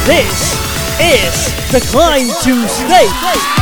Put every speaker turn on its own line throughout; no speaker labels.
This is Decline to State.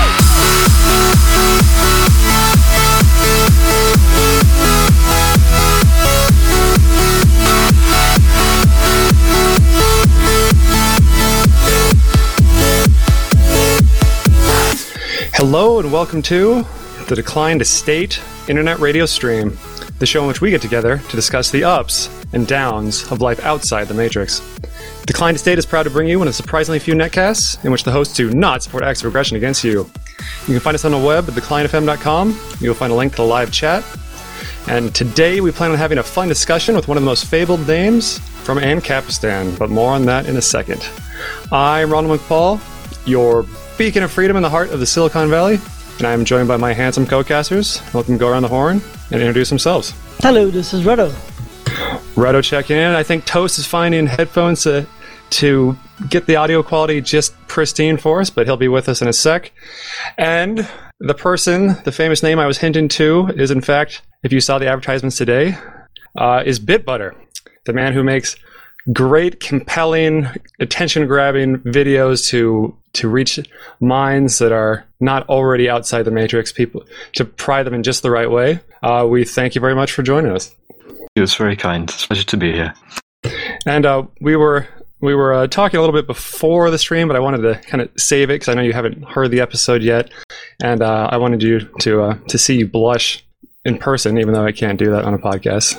Hello and welcome to the Decline to State internet radio stream, the show in which we get together to discuss the ups and downs of life outside the Matrix. Decline to State is proud to bring you one of the surprisingly few netcasts in which the hosts do not support acts of aggression against you. You can find us on the web at declinefm.com. You'll find a link to the live chat. And today we plan on having a fun discussion with one of the most fabled names from Ancapistan, but more on that in a second. I'm Ronald McPaul, your beacon of freedom in the heart of the Silicon Valley, and I'm joined by my handsome co-casters. Let them go around the horn and introduce themselves.
Hello, this is Redo.
Redo checking in. I think Toast is finding headphones to get the audio quality just pristine for us, but he'll be with us in a sec. And the famous name I was hinting to is, in fact, if you saw the advertisements today, is Bitbutter, the man who makes great, compelling, attention-grabbing videos to reach minds that are not already outside the Matrix, people to pry them in just the right way. We thank you very much for joining us.
It was very kind. It's a pleasure to be here.
And we were talking a little bit before the stream, but I wanted to kind of save it because I know you haven't heard the episode yet, and I wanted you to see you blush in person, even though I can't do that on a podcast.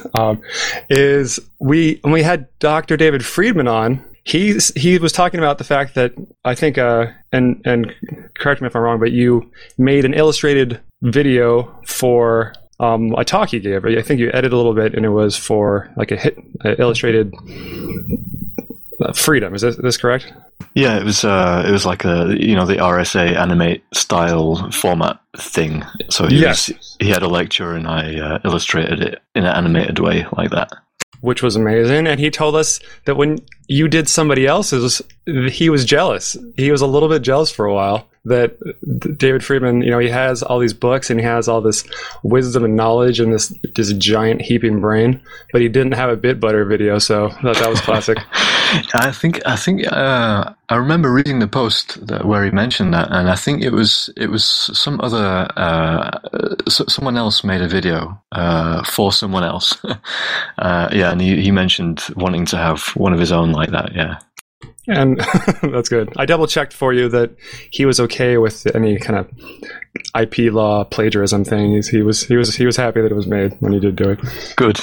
When we had Dr. David Friedman on, he was talking about the fact that I think, and correct me if I'm wrong, but you made an illustrated video for a talk you gave. I think you edited a little bit, and it was for like a illustrated freedom. Is this correct?
Yeah, it was like the RSA animate style format thing. So he had a lecture, and I illustrated it in an animated way like that,
which was amazing. And he told us that when you did somebody else's, he was jealous. He was a little bit jealous for a while that David Friedman, he has all these books and he has all this wisdom and knowledge and this giant heaping brain, but he didn't have a Bitbutter video, so that was classic.
I think I remember reading the post where he mentioned that, and I think it was some other someone else made a video for someone else. And he mentioned wanting to have one of his own like that. Yeah.
And that's good. I double checked for you that he was okay with any kind of IP law plagiarism thing. He was happy that it was made when he did do it.
Good.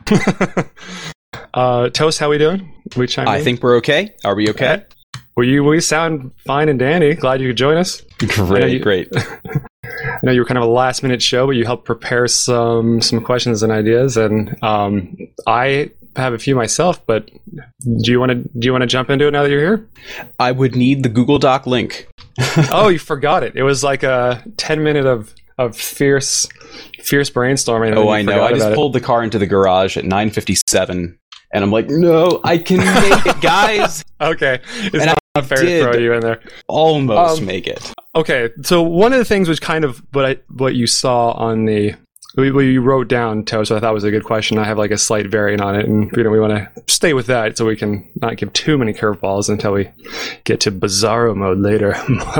Toast, how we doing?
I think we're okay. Are we okay?
We sound fine and dandy. Glad you could join us.
Great.
I know you were kind of a last minute show, but you helped prepare some questions and ideas, and I have a few myself. But do you want to jump into it now that you're here?
I would need the Google Doc link.
Oh, you forgot it. It was like a 10-minute of fierce brainstorming.
Oh, I know. I just pulled the car into the garage at 9:57, and I'm like, no, I can make it, guys.
Okay, it's not fair to throw you in there.
Almost make it. Okay,
so one of the things was kind of what you saw on the. What you wrote down, Toast, so I thought was a good question. I have like a slight variant on it, and we want to stay with that so we can not give too many curveballs until we get to Bizarro mode later.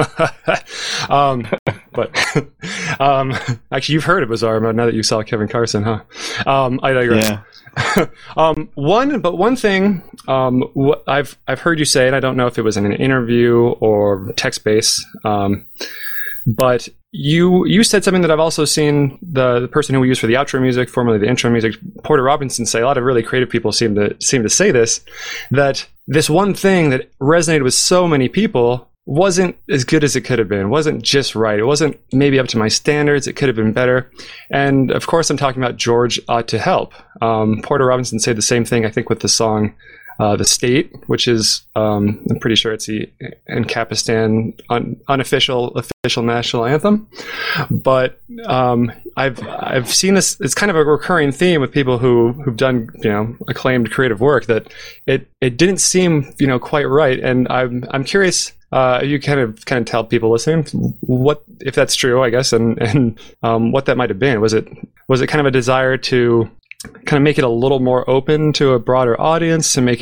Actually, you've heard of Bizarro mode now that you saw Kevin Carson, huh? I digress.
Yeah.
One thing I've heard you say, and I don't know if it was in an interview or text based, but you said something that I've also seen the person who we use for the outro music, formerly the intro music, Porter Robinson, say. A lot of really creative people seem to say this, that this one thing that resonated with so many people wasn't as good as it could have been, wasn't just right. It wasn't maybe up to my standards. It could have been better. And of course, I'm talking about George Ought to Help. Porter Robinson said the same thing, I think, with the song The State, which is, I'm pretty sure it's the Ancapistan unofficial national anthem. But I've seen this. It's kind of a recurring theme with people who've done acclaimed creative work, that it didn't seem quite right. And I'm curious. You kind of tell people listening what, if that's true, I guess, and what that might have been. Was it kind of a desire to kind of make it a little more open to a broader audience, to make it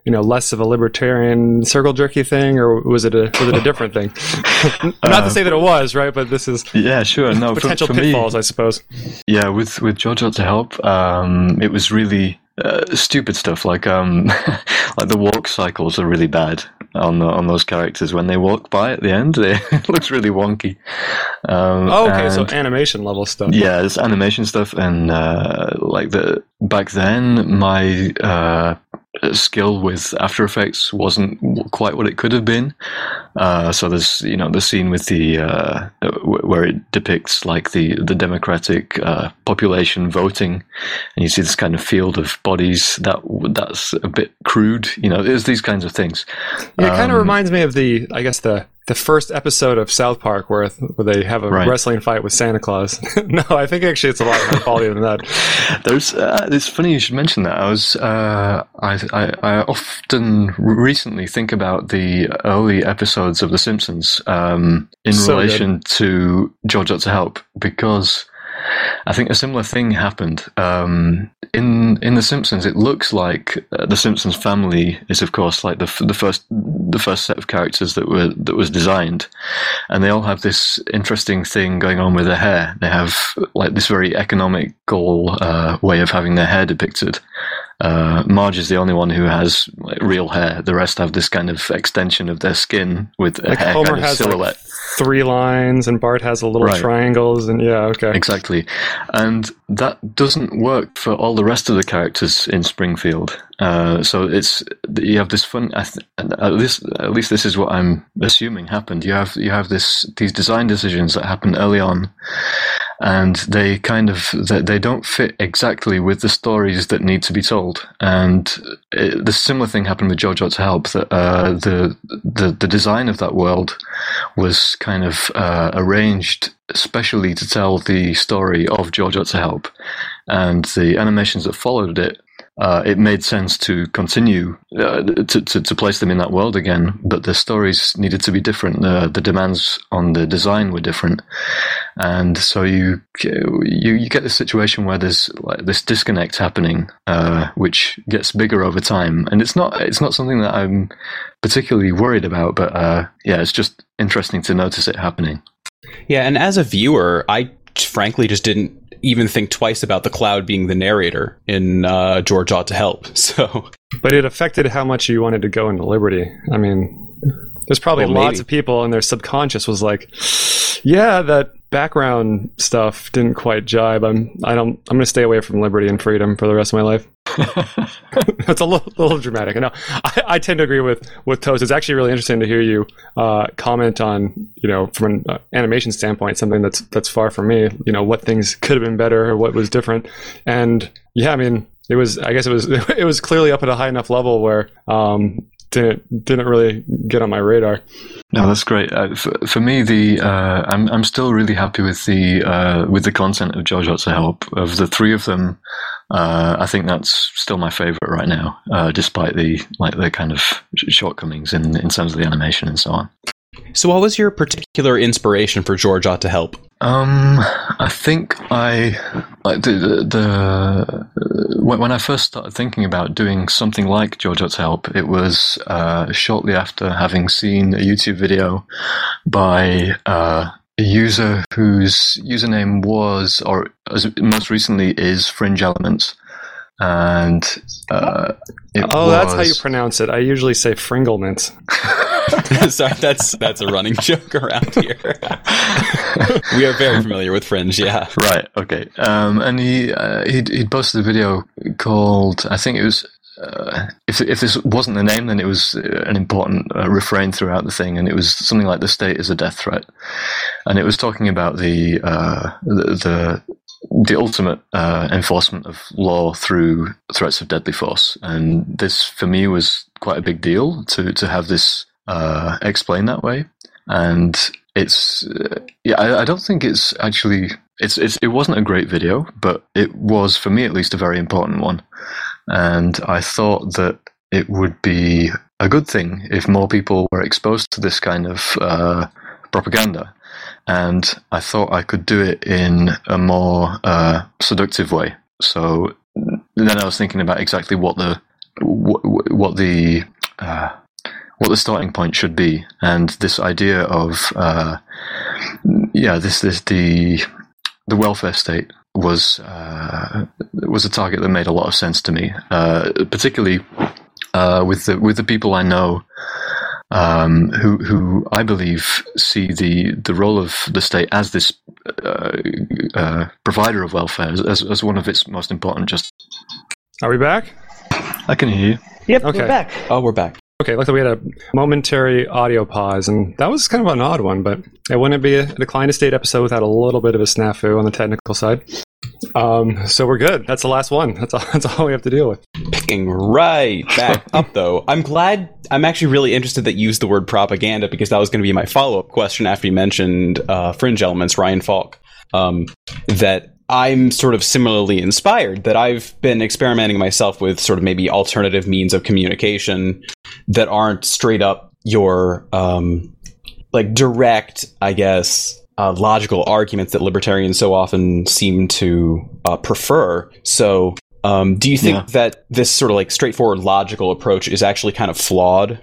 less of a libertarian circle jerky thing, or was it a different thing? Not to say that it was, right, but this is
sure. No,
potential
for
pitfalls,
me,
I suppose.
Yeah, with George Ought to Help, it was really stupid stuff like like the walk cycles are really bad on those characters. When they walk by at the end, it looks really wonky.
So animation level stuff.
Yeah, it's animation stuff, and back then my skill with After Effects wasn't quite what it could have been. So there's the scene with the where it depicts like the democratic population voting, and you see this kind of field of bodies that's a bit crude. There's these kinds of things.
Yeah, it kind of reminds me of the first episode of South Park where they have a wrestling fight with Santa Claus. No, I think actually it's a lot more quality than that.
It's funny you should mention that. I often recently think about the early episodes of The Simpsons in relation to George Ought to Help, because I think a similar thing happened. In The Simpsons, it looks like the Simpsons family is, of course, like the first set of characters that was designed, and they all have this interesting thing going on with their hair. They have like this very economical way of having their hair depicted. Marge is the only one who has like real hair. The rest have this kind of extension of their skin with a hair
Homer
kind of
has
silhouette.
3 lines, and Bart has the little triangles, and
Exactly. And that doesn't work for all the rest of the characters in Springfield. So you have this fun. At least this is what I'm assuming happened. You have these design decisions that happen early on, and they they don't fit exactly with the stories that need to be told. And the similar thing happened with George Ought to Help. That the design of that world was kind of arranged especially to tell the story of George Ought to Help, and the animations that followed it. It made sense to continue to place them in that world again, but the stories needed to be different. The demands on the design were different, and so you get this situation where there's like this disconnect happening, which gets bigger over time. And it's not something that I'm particularly worried about, but it's just interesting to notice it happening.
Yeah, and as a viewer, I frankly just didn't even think twice about the Cloud being the narrator in George Ought to Help. So,
but it affected how much you wanted to go into Liberty. I mean, there's probably lots of people, and their subconscious was like, "Yeah, that background stuff didn't quite jibe. I'm going to stay away from liberty and freedom for the rest of my life." That's a little dramatic. I know. I tend to agree with Toast. It's actually really interesting to hear you comment on, from an animation standpoint, something that's far from me. What things could have been better or what was different. And yeah, I mean, it was clearly up at a high enough level where didn't really get on my radar.
No, that's great. For me, I'm still really happy with the content of George Ought to Help. Of the 3 of them, I think that's still my favorite right now, despite the kind of shortcomings in terms of the animation and so on.
So, what was your particular inspiration for George Ought to Help?
I think I like when I first started thinking about doing something like George Ought to Help, it was shortly after having seen a YouTube video by a user whose username was, or most recently is, Fringe Elements. And
that's how you pronounce it. I usually say Fringlements.
Sorry, that's a running joke around here. We are very familiar with Fringe, yeah.
Right, okay. And he'd posted a video called, I think it was, if this wasn't the name, then it was an important refrain throughout the thing, and it was something like "The state is a death threat," and it was talking about the ultimate enforcement of law through threats of deadly force. And this, for me, was quite a big deal to have this explained that way. And it's I don't think it's actually it wasn't a great video, but it was, for me at least, a very important one. And I thought that it would be a good thing if more people were exposed to this kind of propaganda. And I thought I could do it in a more seductive way. So then I was thinking about exactly what the what the starting point should be, and this idea of the welfare state was a target that made a lot of sense to me, particularly with the people I know who I believe see the role of the state as this provider of welfare as one of its most important.
Are we back?
I can hear you.
Yep,
Okay.
we're back.
Oh, we're back.
Okay, looks like we had a momentary audio pause, and that was kind of an odd one, but it wouldn't be a Decline to State episode without a little bit of a snafu on the technical side. So we're good. That's the last one. That's all we have to deal with.
Picking right back up, though. I'm actually really interested that you used the word propaganda, because that was going to be my follow-up question after you mentioned Fringe Elements, Ryan Falk. That I'm sort of similarly inspired, that I've been experimenting myself with sort of maybe alternative means of communication that aren't straight up your like direct, I guess, logical arguments that libertarians so often seem to prefer. So do you think that this sort of like straightforward logical approach is actually kind of flawed?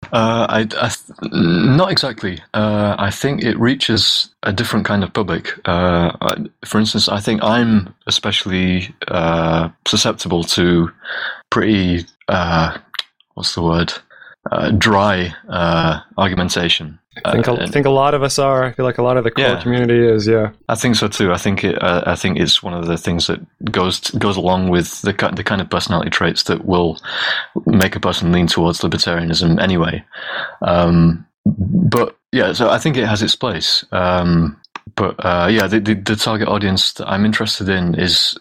Not exactly. I think it reaches a different kind of public. For instance, I think I'm especially susceptible to pretty dry argumentation.
I think a lot of us are. I feel like a lot of the core community is. Yeah,
I think so too. I think it's one of the things that goes along with the kind of personality traits that will make a person lean towards libertarianism anyway. But yeah, so I think it has its place. The target audience that I'm interested in is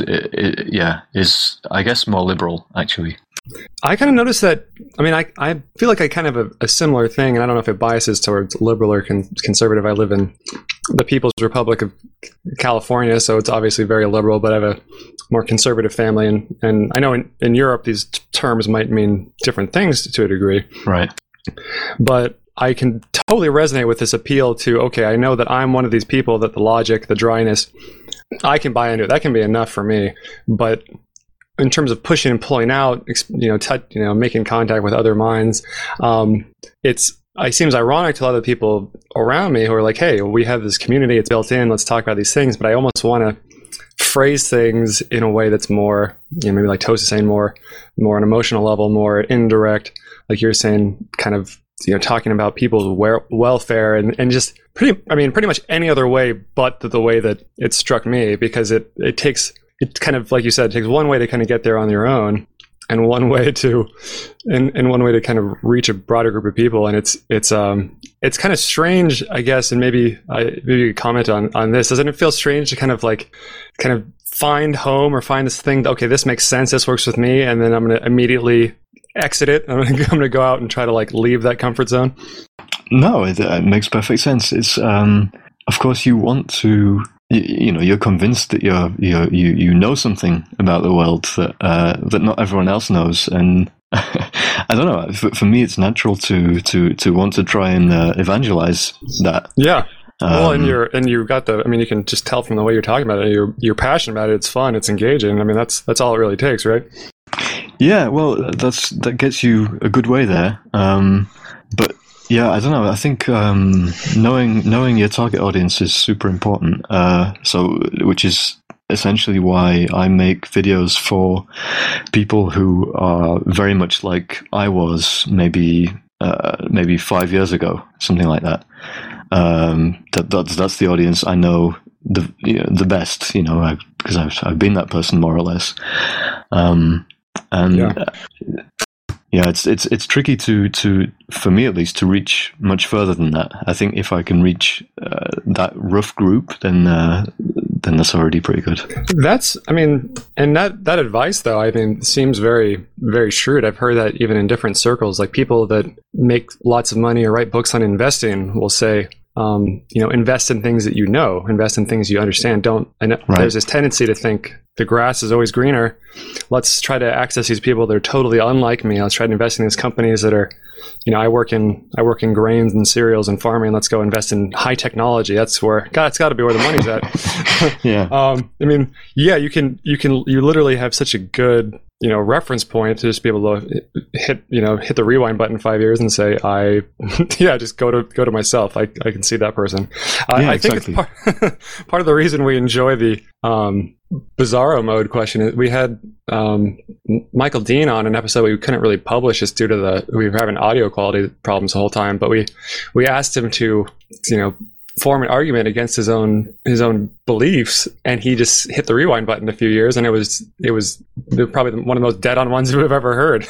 I guess more liberal, actually.
I kind of noticed that. I mean, I feel like I kind of have a similar thing, and I don't know if it biases towards liberal or conservative. I live in the People's Republic of California, so it's obviously very liberal, but I have a more conservative family, and I know in Europe these terms might mean different things to a degree.
Right.
But I can totally resonate with this appeal to, okay, I know that I'm one of these people that the logic, the dryness, I can buy into it. That can be enough for me. But in terms of pushing and pulling out, making contact with other minds, it seems ironic to a lot of the people around me who are like, hey, we have this community, it's built in, let's talk about these things. But I almost want to phrase things in a way that's more, maybe like Toast is saying, more an emotional level, more indirect, like you're saying, kind of, talking about people's welfare and just pretty much any other way but the way that it struck me, because it kind of, like you said, it takes one way to kind of get there on your own, and one way to kind of reach a broader group of people. And it's kind of strange, I guess, and maybe you could comment on this. Doesn't it feel strange to kind of find home or find this thing that, okay, this makes sense, this works with me, and then I'm going to immediately exit it. I'm going to go out and try to leave that comfort zone?
No, it makes perfect sense. It's of course you want to. You're convinced that you know something about the world that not everyone else knows, and I don't know. For me, it's natural to want to try and evangelize that.
Yeah. Well, and you got you can just tell from the way you're talking about it. You're passionate about it. It's fun. It's engaging. I mean, that's all it really takes, right?
Yeah. Well, that gets you a good way there. But. Yeah, I don't know. I think knowing your target audience is super important. Which is essentially why I make videos for people who are very much like I was maybe 5 years ago, something like that. That's the audience I know the best. Because I've been that person more or less. Yeah, it's tricky to for me at least to reach much further than that. I think if I can reach that rough group, then that's already pretty good. And that advice though, seems very, very shrewd. I've heard that even in different circles, like people that make lots of money or write books on investing will say, invest in things that invest in things you understand. There's this tendency to think the grass is always greener. Let's try to access these people that are totally unlike me. Let's try to invest in these companies that are, I work in grains and cereals and farming. Let's go invest in high technology. That's where, it's got to be where the money's at. Yeah.
You literally have such a good reference point to just be able to hit the rewind button 5 years and say, just go to myself. I can see that person. I think it's part of the reason we enjoy the Bizarro mode question. Is we had Michael Dean on an episode we couldn't really publish just due to we were having audio quality problems the whole time, but we asked him to, form an argument against his own beliefs, and he just hit the rewind button a few years, and it was probably one of the most dead on ones we've ever heard.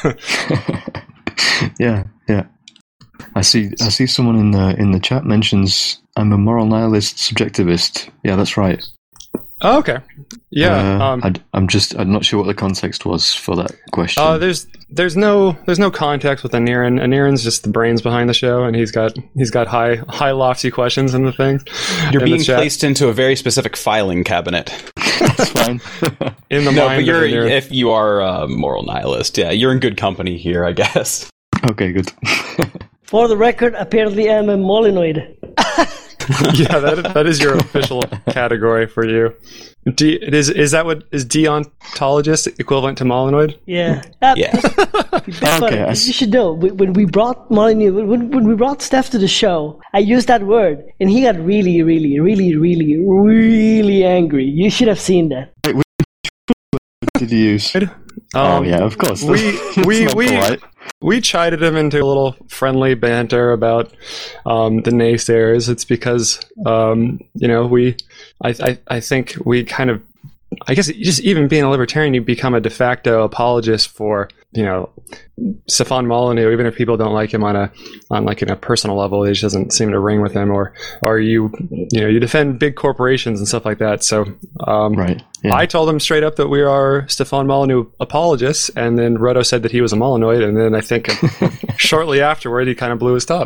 Yeah. I see someone in the chat mentions I'm a moral nihilist subjectivist. Yeah, that's right.
Oh, okay. Yeah.
I'm not sure what the context was for that question.
There's no context with Aniran. Aniran's just the brains behind the show, and he's got high lofty questions in the things.
You're being placed into a very specific filing cabinet.
That's fine.
In the mind
but
of Aniran.
if you are a moral nihilist, you're in good company here, I guess.
Okay, good.
For the record, apparently I'm a molinoid.
Yeah, that is your official category for you. Is deontologist equivalent to molinoid?
Yeah.
Yeah.
Okay,
you should know when we brought Molyneux, when we brought Steph to the show, I used that word, and he got really, really, really, really, really angry. You should have seen that.
Wait, what did you use? Yeah, of course.
We chided him into a little friendly banter about the naysayers. It's because I think we kind of, I guess, just even being a libertarian, you become a de facto apologist for Stefan Molyneux, even if people don't like him on a personal level. It just doesn't seem to ring with him, or you defend big corporations and stuff like that. So
right. Yeah.
I told him straight up that we are Stefan Molyneux apologists, and then Roto said that he was a Molinoid, and then I think shortly afterward he kind of blew his top.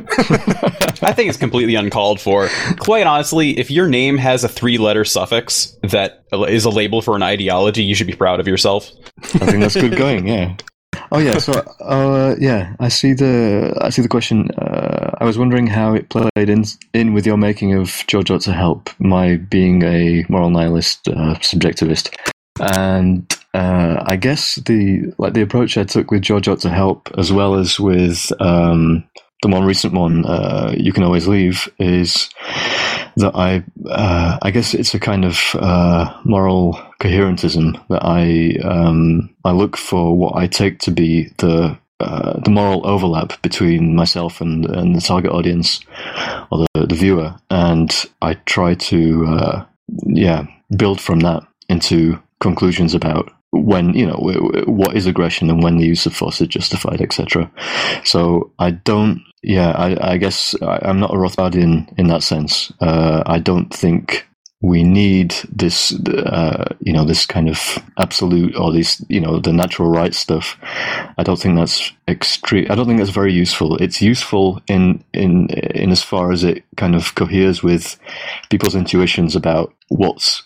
I think it's completely uncalled for. Quite honestly, if your name has a 3-letter suffix that is a label for an ideology, you should be proud of yourself.
I think that's good going. Yeah. Oh yeah. So I see the question. I was wondering how it played in with your making of George Ought to Help, my being a moral nihilist subjectivist, and I guess the approach I took with George Ought to Help, as well as with the more recent one, You Can Always Leave, is that I guess it's a kind of moral coherentism that I look for what I take to be the moral overlap between myself and the target audience or the viewer, and I try to build from that into conclusions about when, what is aggression and when the use of force is justified, etc. So I don't. I guess I'm not a Rothbardian in that sense. I don't think we need this, this kind of absolute, or this, the natural rights stuff. I don't think that's extreme. I don't think that's very useful. It's useful in as far as it kind of coheres with people's intuitions about what's,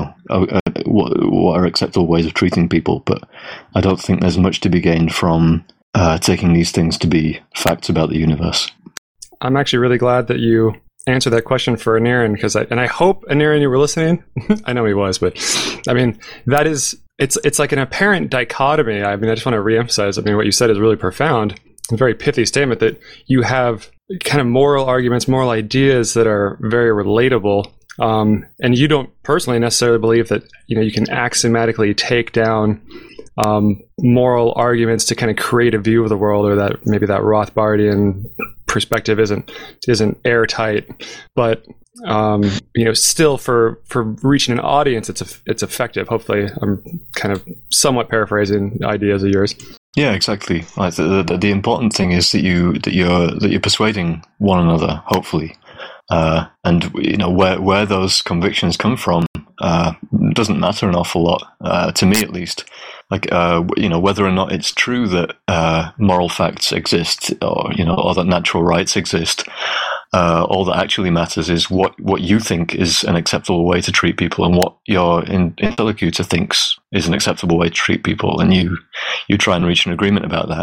what are acceptable ways of treating people. But I don't think there's much to be gained from taking these things to be facts about the universe.
I'm actually really glad that you answered that question for Aniran, because I hope, Aniran, you were listening. I know he was, but I mean, it's like an apparent dichotomy. I mean, I just want to reemphasize, what you said is really profound. A very pithy statement that you have kind of moral arguments, moral ideas that are very relatable. And you don't personally necessarily believe that, you can axiomatically take down moral arguments to kind of create a view of the world, or that maybe that Rothbardian perspective isn't airtight, but still for reaching an audience, it's effective. Hopefully, I'm kind of somewhat paraphrasing ideas of yours.
Yeah, exactly. Like the important thing is that you're persuading one another, hopefully, and where those convictions come from doesn't matter an awful lot, to me at least. Like, whether or not it's true that moral facts exist, or that natural rights exist, all that actually matters is what you think is an acceptable way to treat people, and what your interlocutor thinks is an acceptable way to treat people, and you try and reach an agreement about that.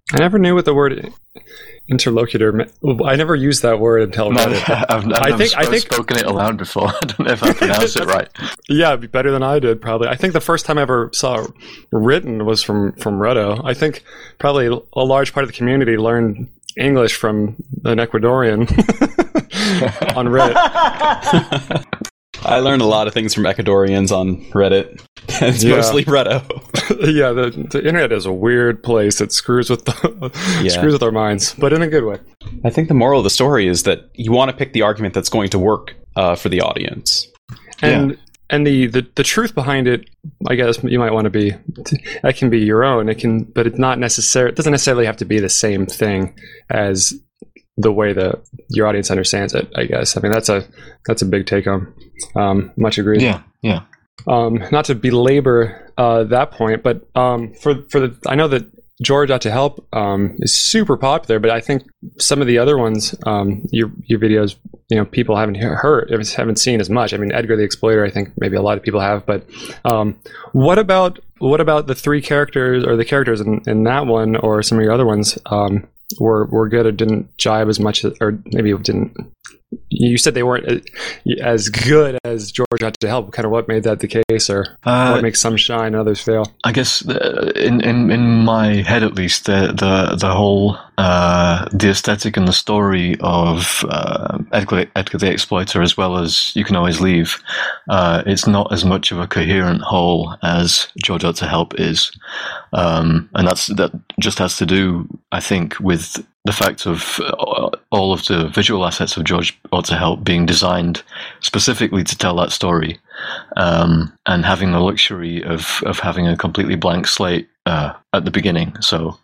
I never knew what the word interlocutor meant. I never used that word until
I've never spoken it aloud before. I don't know if I pronounced it right.
Yeah, it'd be better than I did, probably. I think the first time I ever saw it written was from Redo. I think probably a large part of the community learned English from an Ecuadorian on Reddit.
I learned a lot of things from Ecuadorians on Reddit. It's mostly Redo.
Yeah, the internet is a weird place. It screws with screws with our minds, but in a good way.
I think the moral of the story is that you want to pick the argument that's going to work for the audience.
And the truth behind it, I guess you might want to be, that can be your own. But it's not necessary. It doesn't necessarily have to be the same thing as the way that your audience understands it, I guess. I mean, that's a big take home. Much agreed.
Yeah.
Not to belabor that point, but I know that George Ought to Help is super popular, but I think some of the other ones, your videos, people haven't seen as much. I mean, Edgar the Exploiter, I think maybe a lot of people have, but what about the three characters, or the characters in that one, or some of your other ones were good or didn't jive as much, or maybe it didn't? You said they weren't as good as George Ought to Help. Kind of what made that the case, or what makes some shine and others fail? I
guess in my head, at least, the whole the aesthetic and the story of Edgar the Exploiter, as well as You Can Always Leave, it's not as much of a coherent whole as George Ought to Help is, and that just has to do, I think, with the fact of all of the visual assets of George Ought to Help being designed specifically to tell that story, and having the luxury of having a completely blank slate at the beginning. So,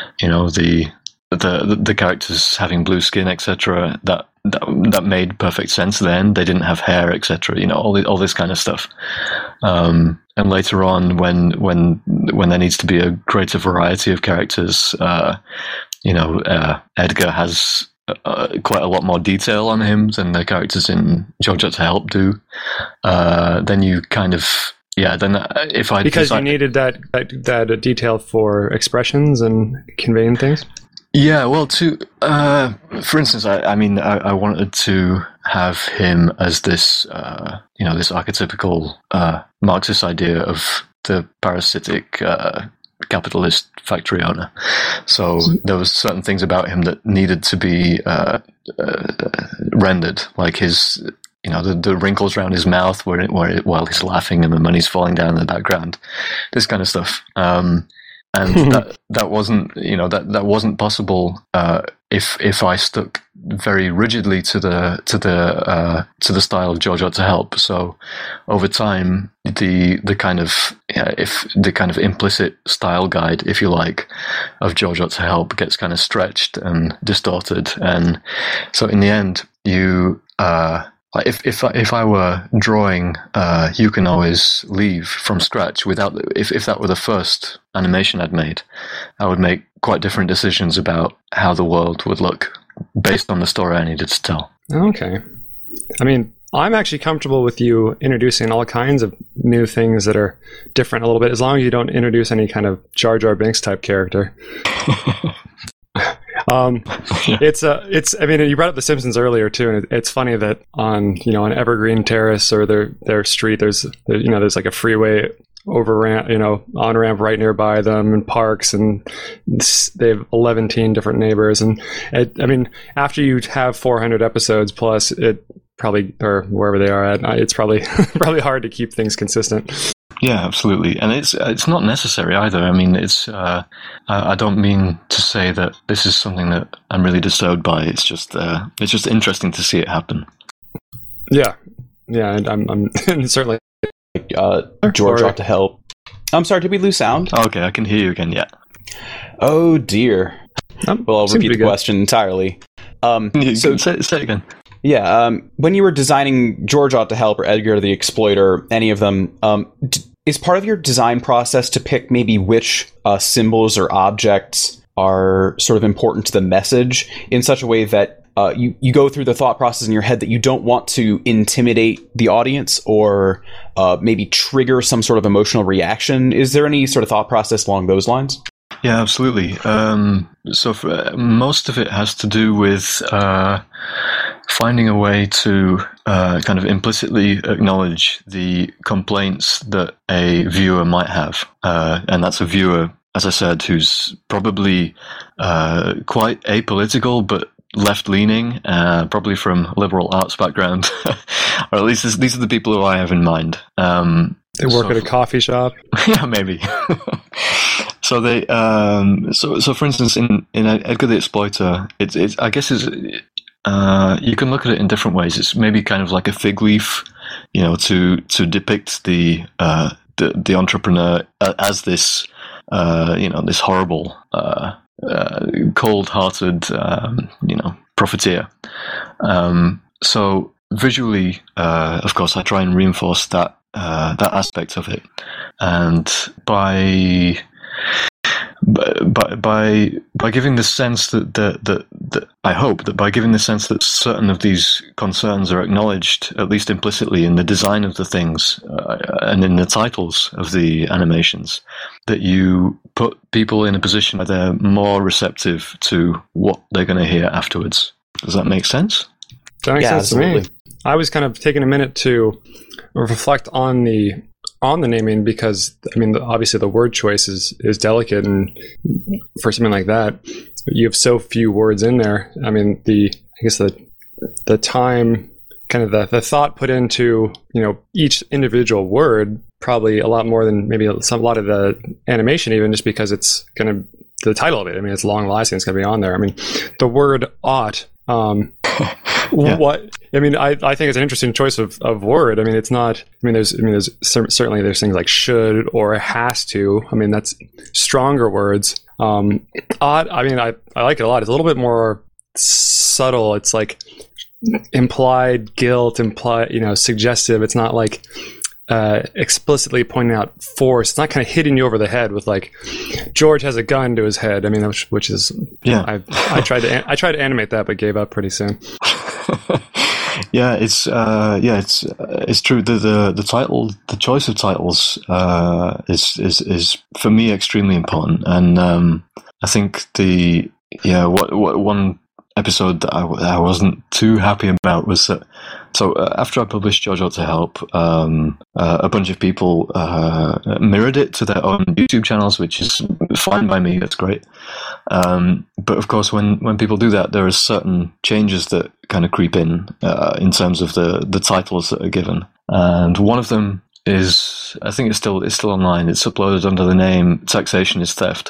the characters having blue skin, etc. That made perfect sense. Then they didn't have hair, etc. All this kind of stuff. And later on, when there needs to be a greater variety of characters, Edgar has quite a lot more detail on him than the characters in George Ought to Help do. Then you kind of, you
needed that detail for expressions and conveying things.
Yeah, well, for instance, I wanted to have him as this, this archetypical Marxist idea of the parasitic capitalist factory owner. So there was certain things about him that needed to be rendered, like his, the wrinkles around his mouth while he's laughing and the money's falling down in the background, this kind of stuff. And that wasn't, that wasn't possible if I stuck very rigidly to the style of George Ought to Help. So over time, the kind of implicit style guide, if you like, of George Ought to Help gets kind of stretched and distorted, and so in the end, you. If I were drawing You Can Always Leave from scratch, if that were the first animation I'd made, I would make quite different decisions about how the world would look based on the story I needed to tell.
Okay. I mean, I'm actually comfortable with you introducing all kinds of new things that are different a little bit, as long as you don't introduce any kind of Jar Jar Binks type character. I mean, you brought up The Simpsons earlier too, and it's funny that on Evergreen Terrace or their street, there's like a freeway over ramp, on ramp right nearby them, and parks, and they have 11 different neighbors, and after you have 400 episodes plus, it probably, or wherever they are at, it's probably hard to keep things consistent.
Yeah, absolutely, and it's not necessary either. I mean, I don't mean to say that this is something that I'm really disturbed by. It's just interesting to see it happen.
Yeah, and I'm certainly
George Ought to Help. I'm sorry, did we lose sound?
Okay, I can hear you again. Yeah.
Oh dear. Well, I'll repeat the question entirely.
So say it again.
Yeah, when you were designing George Ought to Help or Edgar the Exploiter, any of them, is part of your design process to pick maybe which symbols or objects are sort of important to the message in such a way that you go through the thought process in your head that you don't want to intimidate the audience or maybe trigger some sort of emotional reaction? Is there any sort of thought process along those lines?
Yeah, absolutely. So most of it has to do with finding a way to kind of implicitly acknowledge the complaints that a viewer might have. And that's a viewer, as I said, who's probably quite apolitical, but left-leaning, probably from a liberal arts background. Or at least these are the people who I have in mind.
They work at a coffee shop.
Yeah, maybe. So they, so for instance, in Edgar the Exploiter, it's I guess it's you can look at it in different ways. It's maybe kind of like a fig leaf, to depict the entrepreneur as this, this horrible, cold-hearted, profiteer. So visually, of course, I try and reinforce that aspect of it, and by giving the sense that I hope that by giving the sense that certain of these concerns are acknowledged, at least implicitly, in the design of the things and in the titles of the animations, that you put people in a position where they're more receptive to what they're going to hear afterwards. Does that make sense?
That makes sense
absolutely.
to me. I was kind of taking a minute to reflect on the naming, because obviously the word choice is delicate, and for something like that, you have so few words in there. I guess the time, kind of the thought put into each individual word, probably a lot more than maybe a lot of the animation, even just because it's going to the title of it. It's long lasting. It's going to be on there. The word ought.
Yeah.
What I think it's an interesting choice of word. It's not. There's certainly there's things like should or has to. That's stronger words. Odd. I like it a lot. It's a little bit more subtle. It's like implied guilt, suggestive. It's not like explicitly pointing out force. It's not kind of hitting you over the head with like George has a gun to his head. Which is I tried to animate that, but gave up pretty soon.
Yeah, it's true. The title, the choice of titles, is for me extremely important, and I think what one episode that I wasn't too happy about was that. So after I published JoJo to Help, a bunch of people mirrored it to their own YouTube channels, which is fine by me. That's great. But of course, when people do that, there are certain changes that kind of creep in terms of the titles that are given. And one of them is, I think it's still online. It's uploaded under the name Taxation is Theft.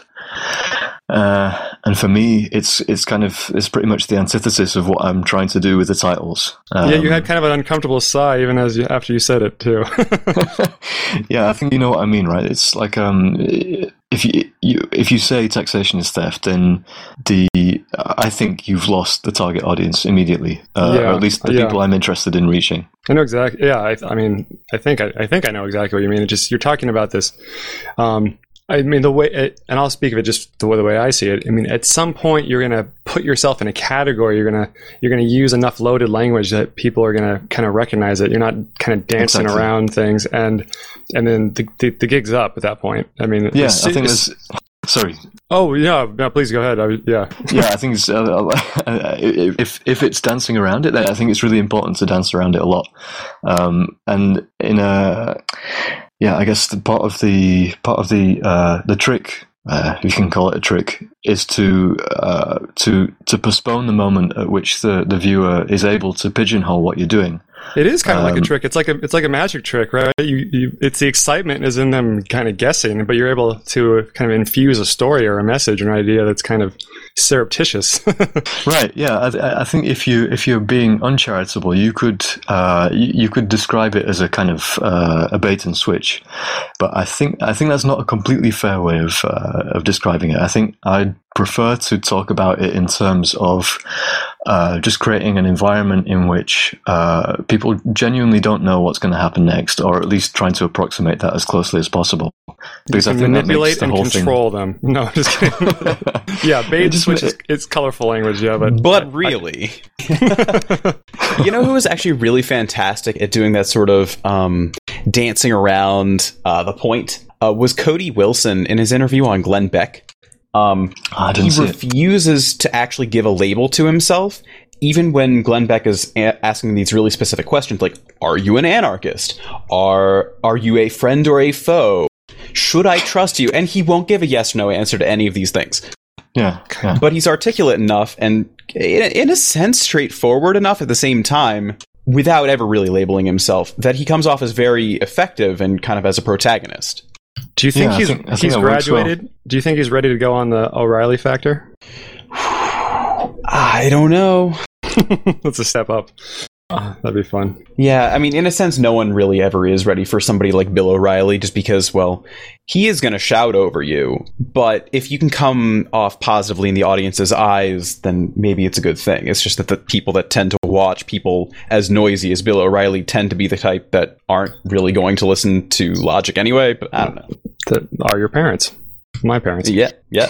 And for me, it's pretty much the antithesis of what I'm trying to do with the titles.
You had kind of an uncomfortable sigh even after you said it too.
Yeah, I think you know what I mean, right? It's like if you say taxation is theft, then I think you've lost the target audience immediately, or at least the people I'm interested in reaching.
I know exactly. Yeah, I think I know exactly what you mean. It's just you're talking about this. The way, and I'll speak of it just the way I see it. At some point, you're going to put yourself in a category. You're going to use enough loaded language that people are going to kind of recognize it. You're not kind of dancing around things, and then the gig's up at that point.
I think there's. Sorry.
Oh yeah, no, please go ahead.
Yeah, I think it's, if it's dancing around it, then I think it's really important to dance around it a lot, and in a. Yeah, I guess the part of the trick, if you can call it a trick, is to postpone the moment at which the viewer is able to pigeonhole what you're doing.
It is kind of like a trick. It's like a magic trick, right? It's the excitement is in them kind of guessing, but you're able to kind of infuse a story or a message or an idea that's kind of surreptitious.
Right. Yeah. I think if you're being uncharitable, you could describe it as a kind of a bait and switch, but I think that's not a completely fair way of describing it. I think I'd prefer to talk about it in terms of just creating an environment in which people genuinely don't know what's going to happen next, or at least trying to approximate that as closely as possible. Because I think
manipulate
that makes the
and control them. No, just kidding. Yeah, bait and switch it's colorful language. Yeah,
but really, you know who was actually really fantastic at doing that sort of dancing around the point was Cody Wilson in his interview on Glenn Beck.
I didn't
He
see it.
refuses to actually give a label to himself, even when Glenn Beck is asking these really specific questions, like, are you an anarchist? Are you a friend or a foe? Should I trust you? And he won't give a yes or no answer to any of these things.
Yeah.
But he's articulate enough and, in a sense, straightforward enough at the same time, without ever really labeling himself, that he comes off as very effective and kind of as a protagonist.
Do you think
Yeah, I
he's
think
he's
that works well.
graduated? Do you think he's ready to go on the O'Reilly factor?
I don't know.
That's a step up. That'd be fun.
Yeah, I mean, in a sense, no one really ever is ready for somebody like Bill O'Reilly, just because, well, he is going to shout over you. But if you can come off positively in the audience's eyes, then maybe it's a good thing. It's just that the people that tend to watch people as noisy as Bill O'Reilly tend to be the type that aren't really going to listen to logic anyway. But I don't know.
That are your parents. My parents.
Yeah.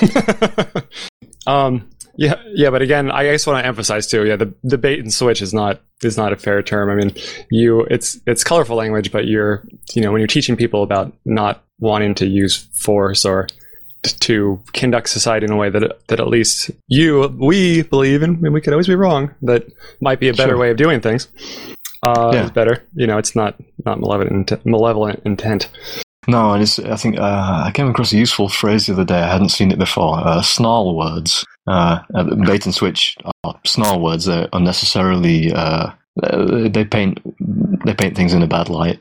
Yeah, but again, I just want to emphasize too. Yeah, the bait and switch is not a fair term. I mean, it's colorful language, but when you're teaching people about not wanting to use force or to conduct society in a way that at least we believe in, and we could always be wrong, that might be a better way of doing things. It's better. It's not malevolent intent.
No, and I think I came across a useful phrase the other day. I hadn't seen it before. Snarl words. Bait and switch are snarl words. They're unnecessarily. They paint things in a bad light.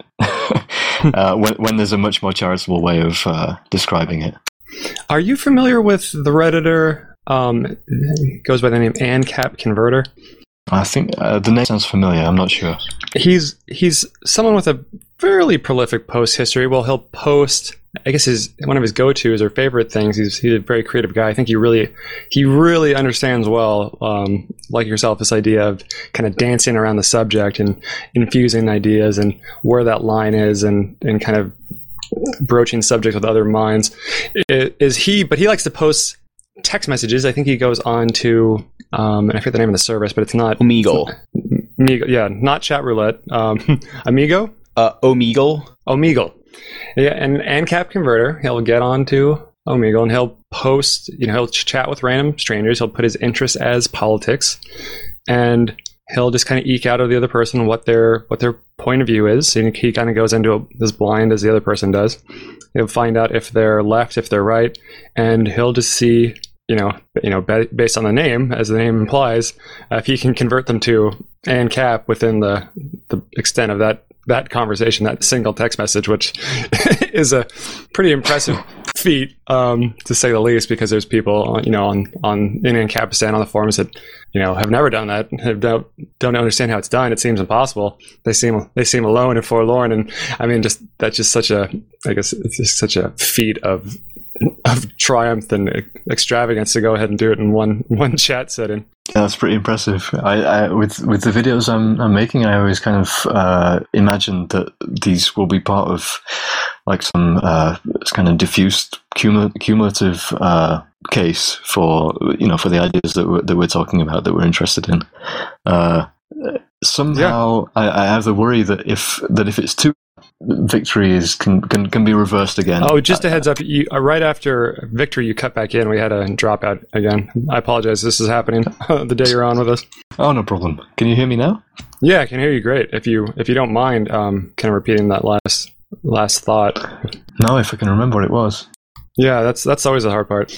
When there's a much more charitable way of describing it.
Are you familiar with the Redditor? He goes by the name ANCAP Converter.
I think the name sounds familiar. I'm not sure.
He's someone with a fairly prolific post history. Well, he'll post, I guess one of his go-tos or favorite things. He's a very creative guy. I think he really understands well, like yourself, this idea of kind of dancing around the subject and infusing ideas and where that line is and kind of broaching subjects with other minds. But he likes to post text messages. I think he goes on to, and I forget the name of the service, but it's not
Omegle.
Yeah, not chat roulette. Amigo? Omegle. Yeah, and ANCAP Converter, he'll get onto Omegle and he'll post, he'll chat with random strangers. He'll put his interests as politics, and he'll just kind of eke out of the other person what their point of view is. And he kind of goes into as blind as the other person does. He'll find out if they're left, if they're right, and he'll just see, based on the name, as the name implies, if he can convert them to ANCAP within the extent of that conversation, that single text message, which is a pretty impressive feat, to say the least, because there's people, in ANCAPistan on the forums that, have never done that, don't understand how it's done. It seems impossible. They seem alone and forlorn, and I mean, that's just such a feat of triumph and extravagance to go ahead and do it in one chat setting.
Yeah, that's pretty impressive. I with the videos I'm making, I always kind of imagine that these will be part of like some kind of diffused cumulative case for the ideas that we're talking about, that we're interested in. Somehow, yeah. I have the worry that if it's too, victory can be reversed again.
Oh, just a heads up! Right after victory, you cut back in. We had a drop out again. I apologize. This is happening the day you're on with us.
Oh, no problem. Can you hear me now?
Yeah, I can hear you great. If you don't mind, kind of repeating that last thought.
No, if I can remember what it was.
Yeah, that's always the hard part.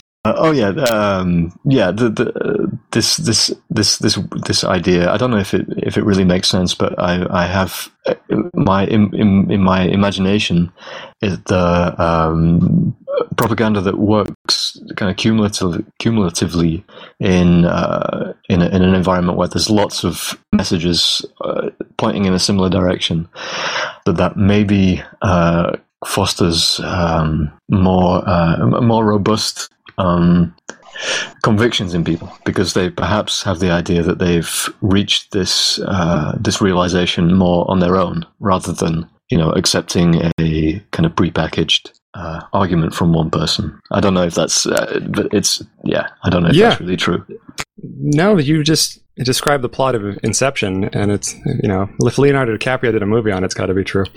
This idea. I don't know if it really makes sense, but I have in my imagination is the propaganda that works kind of cumulatively in an environment where there's lots of messages pointing in a similar direction. That maybe fosters more robust convictions in people, because they perhaps have the idea that they've reached this realization more on their own, rather than accepting a kind of prepackaged argument from one person. I don't know if that's I don't know if that's really true.
No, you just described the plot of Inception, and it's if Leonardo DiCaprio did a movie on it, it's got to be true.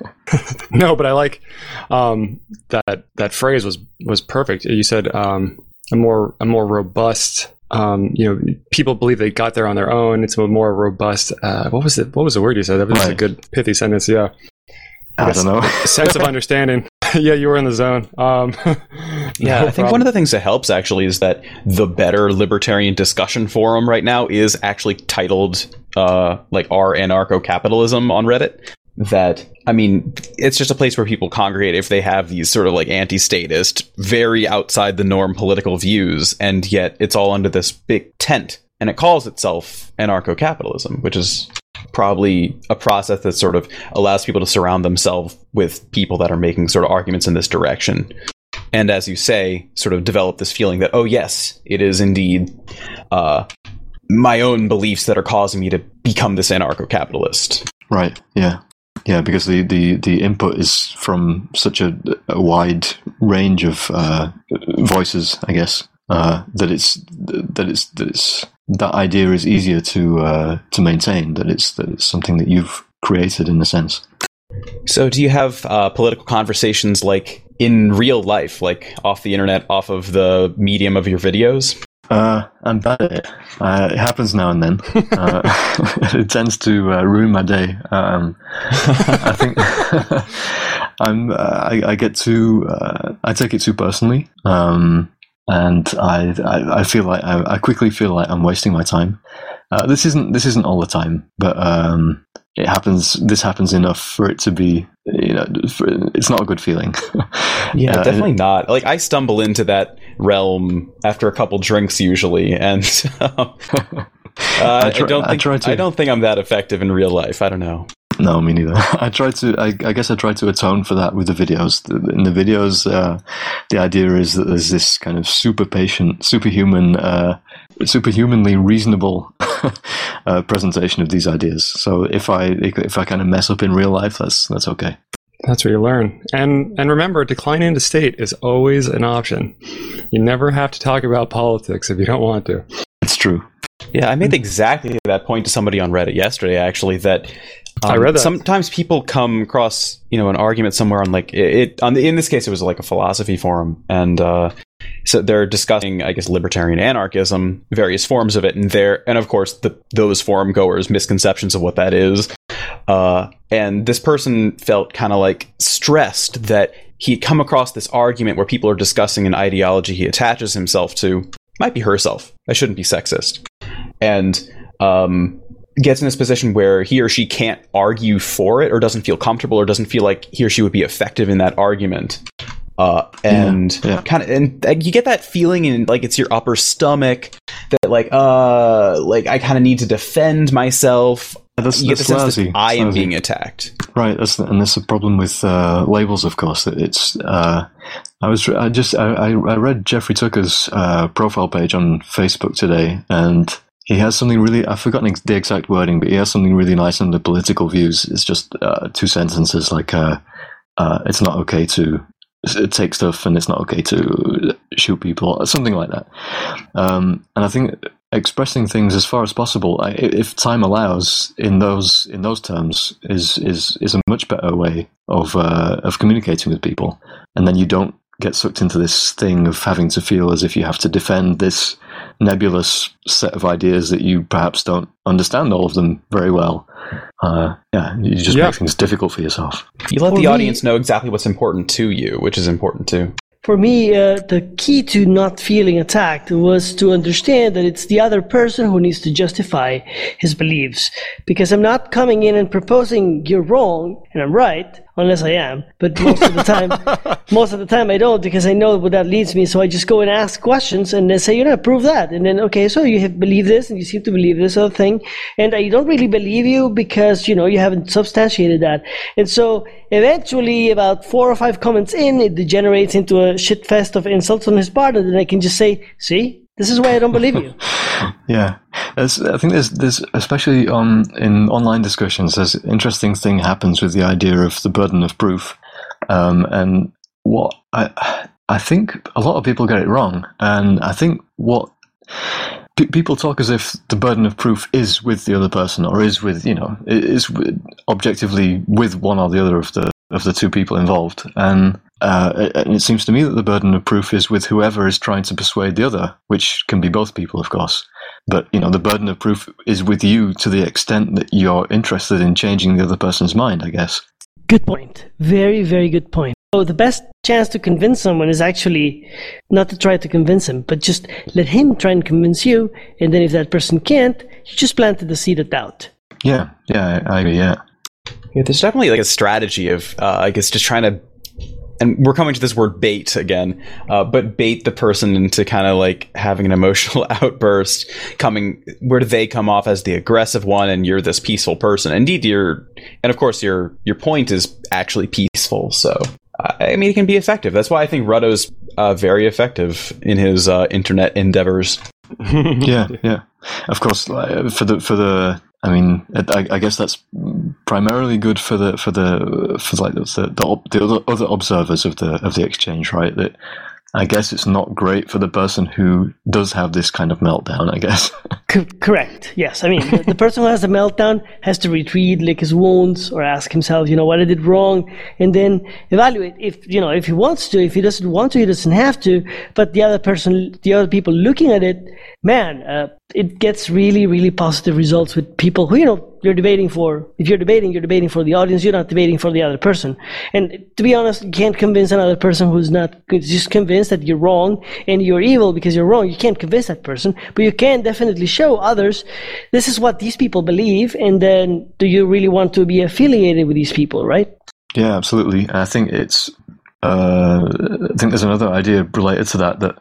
No, but I like that phrase was perfect. You said more robust. People believe they got there on their own. It's a more robust. What was the word you said? That was a good pithy sentence. Yeah.
I don't know.
Sense of understanding. Yeah, you were in the zone.
Yeah, I think one of the things that helps actually is that the better libertarian discussion forum right now is actually titled like "Our Anarcho-Capitalism" on Reddit. That, I mean, it's just a place where people congregate if they have these sort of like anti-statist, very outside the norm political views, and yet it's all under this big tent, and it calls itself anarcho-capitalism, which is probably a process that sort of allows people to surround themselves with people that are making sort of arguments in this direction. And as you say, sort of develop this feeling that, oh yes, it is indeed my own beliefs that are causing me to become this anarcho-capitalist.
Right, yeah. Yeah, because the input is from such a wide range of voices, I guess, that idea is easier to maintain. That it's something that you've created in a sense.
So, do you have political conversations like in real life, like off the internet, off of the medium of your videos?
I'm bad at it. It happens now and then. It tends to ruin my day. I think I take it too personally, and I feel like I quickly feel like I'm wasting my time. This isn't all the time, but it happens. This happens enough for it to be, it's not a good feeling.
Yeah, definitely not. Like, I stumble into that realm after a couple drinks usually, and I don't think I'm that effective in real life. I don't know.
No, me neither. I guess I try to atone for that with the videos. In the videos, the idea is that there's this kind of super patient, superhumanly reasonable presentation of these ideas. So if I kind of mess up in real life, that's okay.
That's where you learn. And remember, declining to state is always an option. You never have to talk about politics if you don't want to.
It's true.
Yeah, I made exactly that point to somebody on Reddit yesterday, actually, that
I read that.
Sometimes people come across, an argument somewhere on like in this case, it was like a philosophy forum, and so they're discussing, I guess, libertarian anarchism, various forms of it, and of course those forum goers' misconceptions of what that is. And this person felt kind of like stressed that he'd come across this argument where people are discussing an ideology he attaches himself to. Might be herself. I shouldn't be sexist. And gets in this position where he or she can't argue for it, or doesn't feel comfortable, or doesn't feel like he or she would be effective in that argument. And you get that feeling in like it's your upper stomach that like I kind of need to defend myself. You get the sense that I am being attacked.
Right, that's the problem with labels, of course. It's I read Jeffrey Tucker's profile page on Facebook today, and he has something really, I've forgotten the exact wording, but he has something really nice on the political views. It's just 2 sentences like it's not okay to take stuff, and it's not okay to shoot people, something like that. And I think expressing things as far as possible, if time allows, in those terms, is a much better way of communicating with people, and then you don't get sucked into this thing of having to feel as if you have to defend this nebulous set of ideas that you perhaps don't understand all of them very well. You just make things difficult for yourself.
You let the audience know exactly what's important to you, which is important too.
For me, the key to not feeling attacked was to understand that it's the other person who needs to justify his beliefs. Because I'm not coming in and proposing you're wrong and I'm right, unless I am. But most of the time I don't, because I know what that leads me. So I just go and ask questions and then say, prove that. And then, okay, so you believe this and you seem to believe this other thing. And I don't really believe you because, you haven't substantiated that. And so eventually, about 4 or 5 comments in, it degenerates into a shit fest of insults on his part. And then I can just say, see, this is why I don't believe you.
Yeah. I think there's especially in online discussions, there's an interesting thing happens with the idea of the burden of proof. And what I think a lot of people get it wrong. And I think what people talk as if the burden of proof is with the other person, or is objectively with one or the other of the 2 people involved. And and it seems to me that the burden of proof is with whoever is trying to persuade the other, which can be both people, of course. But, the burden of proof is with you to the extent that you're interested in changing the other person's mind, I guess.
Good point. Very, very good point. So the best chance to convince someone is actually not to try to convince him, but just let him try and convince you. And then if that person can't, you just planted the seed of doubt.
Yeah, I agree, yeah.
Yeah, there's definitely like a strategy of, I guess, just trying to, and we're coming to this word bait again, but bait the person into kind of like having an emotional outburst, where they come off as the aggressive one, and you're this peaceful person. Indeed, and of course, your point is actually peaceful. So, I mean, it can be effective. That's why I think Rutto's very effective in his internet endeavors.
Yeah. Of course, for the. I mean, I guess that's primarily good for the other observers of the exchange, right? That I guess it's not great for the person who does have this kind of meltdown, I guess.
Correct. Yes. I mean, the person who has a meltdown has to retreat, lick his wounds, or ask himself, what I did wrong, and then evaluate if he wants to. If he doesn't want to, he doesn't have to. But the other people looking at it, man, it gets really, really positive results with people who, you're debating for. If you're debating for the audience. You're not debating for the other person. And to be honest, you can't convince another person who's not just convinced that you're wrong and you're evil because you're wrong. You can't convince that person, but you can definitely show others this is what these people believe. And then, do you really want to be affiliated with these people, right?
Yeah, absolutely. And I think it's. I think there's another idea related to that.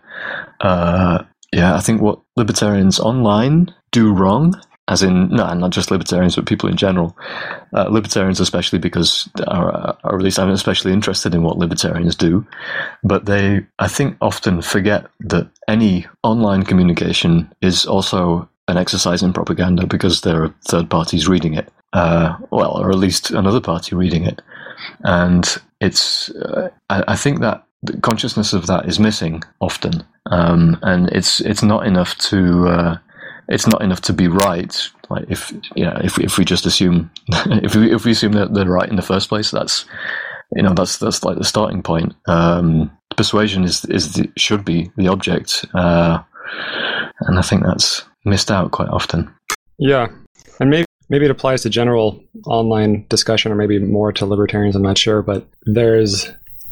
I think what libertarians online do wrong, as in, no, not just libertarians, but people in general, libertarians especially, because, or at least I'm especially interested in what libertarians do, but they, I think, often forget that any online communication is also an exercise in propaganda because there are third parties reading it, or at least another party reading it. And it's, I think that the consciousness of that is missing often, and it's not enough to be right. Like if we just assume if we assume that they're right in the first place, that's like the starting point. Persuasion should be the object, and I think that's missed out quite often.
Yeah, and maybe it applies to general online discussion, or maybe more to libertarians. I'm not sure, but there's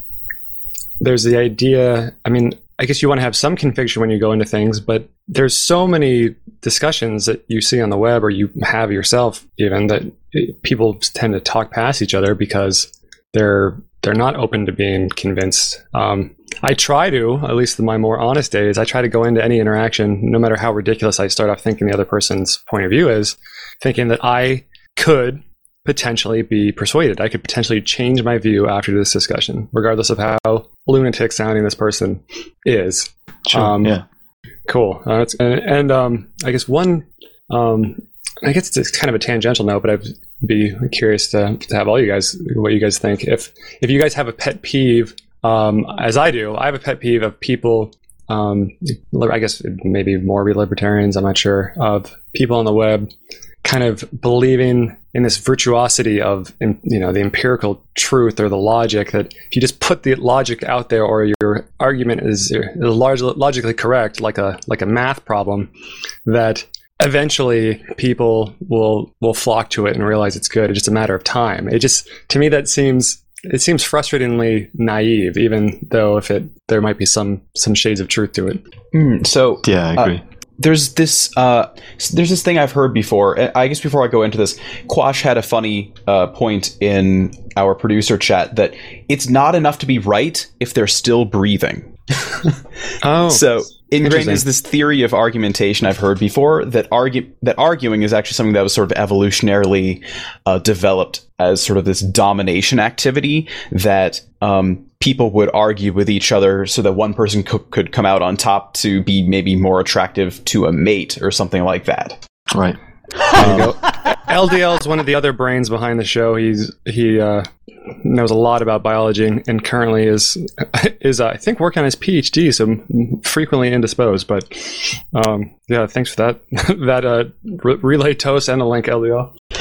the idea. I mean, I guess you want to have some conviction when you go into things, but there's so many discussions that you see on the web, or you have yourself even, that people tend to talk past each other because they're not open to being convinced. I try to, at least in my more honest days, I try to go into any interaction, no matter how ridiculous I start off thinking the other person's point of view is, thinking that I could potentially be persuaded. I could potentially change my view after this discussion, regardless of how lunatic sounding this person is.
Sure, yeah.
Cool. I guess one, I guess it's kind of a tangential note, but I'd be curious to have all you guys, what you guys think. If you guys have a pet peeve, as I do, I have a pet peeve of people, I guess maybe more libertarians, I'm not sure, of people on the web kind of believing in this virtuosity of, the empirical truth or the logic, that if you just put the logic out there, or your argument is logically correct, like a math problem, that eventually people will flock to it and realize it's good. It's just a matter of time. To me, that seems frustratingly naive, even though there might be some shades of truth to it.
So
yeah, I agree.
There's this thing I've heard before. I guess before I go into this, Quash had a funny point in our producer chat that it's not enough to be right if they're still breathing.
Oh,
so ingrained is this theory of argumentation I've heard before, that arguing is actually something that was sort of evolutionarily developed as sort of this domination activity, that people would argue with each other so that one person could come out on top to be maybe more attractive to a mate or something like that.
Right.
There you go. LDL is one of the other brains behind the show. He knows a lot about biology and currently is I think working on his PhD, so frequently indisposed. But yeah, thanks for that relay toast and a link, LDL.